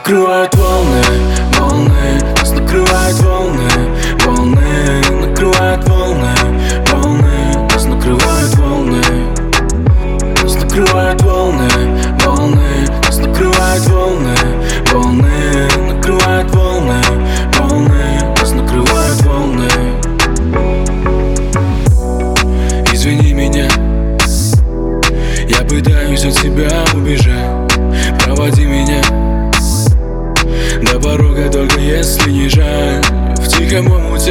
накрывают волны, волны, нас накрывают волны, волны, накрывают волны, волны, нас накрывают волны, нас накрывают волны, волны, нас накрывают волны, волны, накрывают волны, волны, нас накрывают волны. Извини меня, я пытаюсь от себя убежать. Проводи меня до порога, только если не жаль. В тихом омуте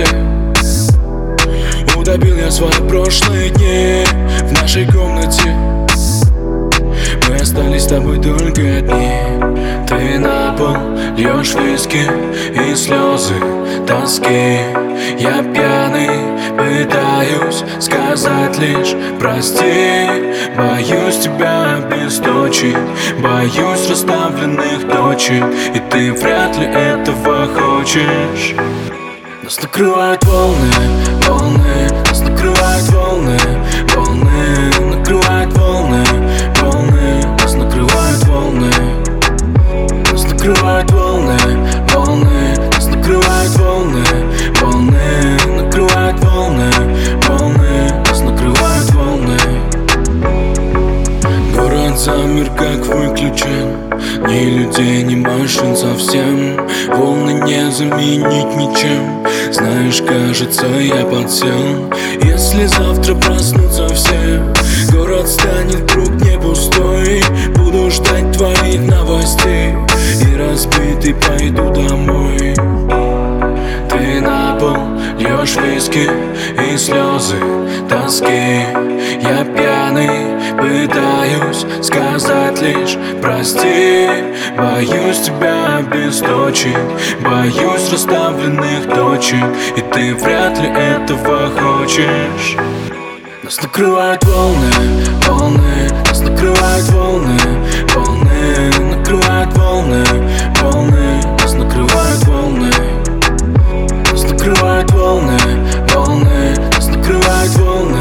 утопил я свои прошлые дни. В нашей комнате мы остались с тобой только одни. Ты на пол льешь виски и слезы тоски. Я пьяный, пытаюсь сказать лишь прости. Боюсь тебя обесточить, боюсь расставленных точек, и ты вряд ли этого хочешь. Нас накрывают волны, волны, нас накрывают волны, волны, накрывают волны, волны, нас накрывают волны, нас накрывают волны, волны, нас накрывают волны, волны, накрывают волны, волны, нас накрывают волны. Город замер, как выключен, ни людей, ни машин совсем. Волны не заменить ничем. Знаешь, кажется, я подсел. Если завтра проснутся все, город станет вдруг не пустой. Буду ждать твоих новостей и разбитый пойду домой. Ты на пол льешь виски и слезы тоски. Я пьяный, пытаюсь сказать лишь прости. Боюсь тебя обесточить, боюсь расставленных точек, и ты вряд ли этого хочешь. Нас накрывают волны, волны, нас накрывают волны, волны, накрывают волны, волны, нас накрывают волны, нас накрывают волны, волны, нас накрывают волны,